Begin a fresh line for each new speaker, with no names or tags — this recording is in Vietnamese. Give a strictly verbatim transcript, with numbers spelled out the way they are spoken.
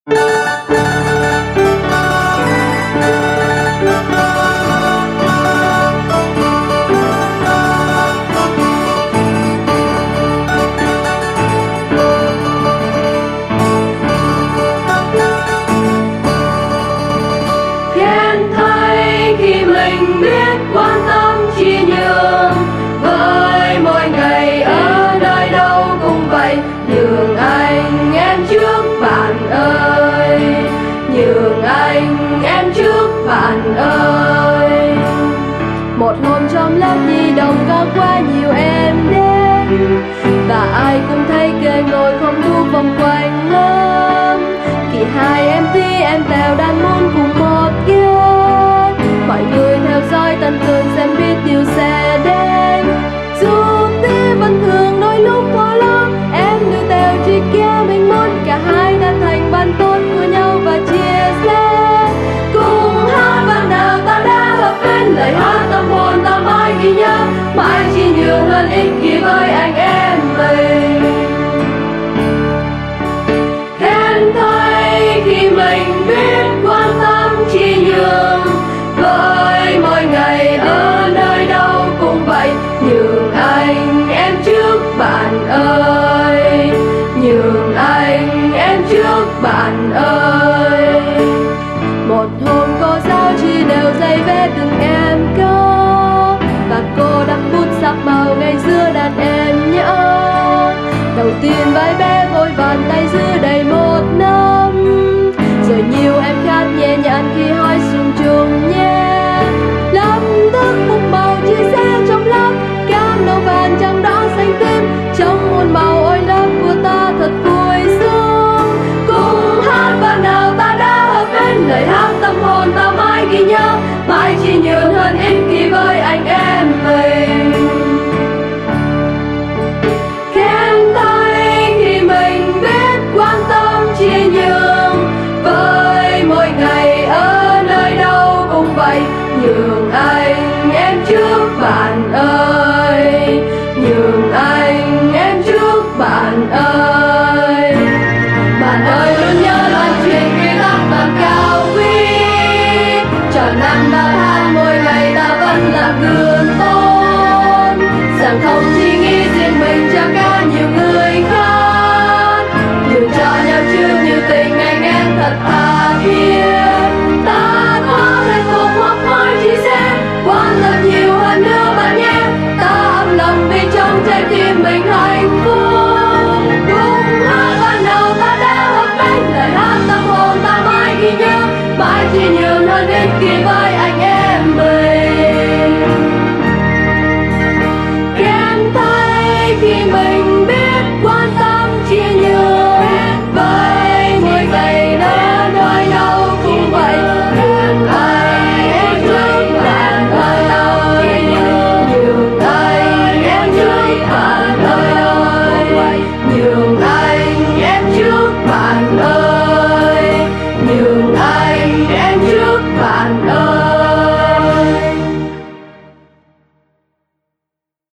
Bạn ơi, một hôm trong lớp nhi đồng có quá nhiều em đến, và ai cũng thấy kề ngồi không thu vòng quanh lớp. Kỳ hai em thi em tèo đàn môn cùng một ghế, mọi người theo dõi tận tường xem biết điều sẽ đến. Dù thi vẫn thường đôi lúc khó lo, em đưa tèo chỉ kia mình muốn cả hai đã thành bạn tốt của nhau và chia sẻ. Lời hát tâm hồn ta mãi ghi nhớ, mãi chỉ nhiều hơn ích kỷ với anh em mình. Khen thay khi mình biết quan tâm chỉ nhường, với mỗi ngày ở nơi đâu cũng vậy. Nhường anh em trước bạn ơi, nhường anh em trước bạn ơi. Một hôm cô giáo chỉ đều dạy vẽ từng em câu, và cô đặt bút sắc màu ngay giữa đàn em nhớ. Đầu tiên vài bé vội vàng tay giữ đầy một năm, rồi nhiều em khác nhẹ nhàng khi hỏi dùng chung nhé. Lập tức một màu chia sẻ trong lớp, cam nâu vàng trắng đỏ xanh tím, trong muôn màu ôi lớp của ta thật vui sướng. Cùng hát ban nào ta đã hợp bên, lời hát tâm hồn ta mãi ghi nhớ, mãi chỉ nhường hơn ích kỷ với anh em mình. Khen thay khi mình biết quan tâm chia nhường, với mỗi ngày ở nơi đâu cũng vậy. Nhường anh em trước bạn ơi, nhường anh em trước bạn ơi. Bạn ơi luôn nhớ loan truyền quy tắc bạn cao quý, tròn năm ta hát mỗi ngày ta vẫn là gương tốt, rằng không chỉ nghĩ riêng mình cho cả nhiều người khác. Nhường cho nhau trước nhiều tình anh em thật tha thiết, ta có thể cùng học hỏi chia sẻ, quan tâm nhiều hơn nữa bạn nhé. Ta ấm lòng vì trong trái tim mình hạnh phúc. Cùng hát ban đầu ta đã hợp bên, lời hát tâm hồn ta mãi ghi nhớ, mãi chỉ nhường hơn ích kỷ với anh em mình. Khen thay khi mình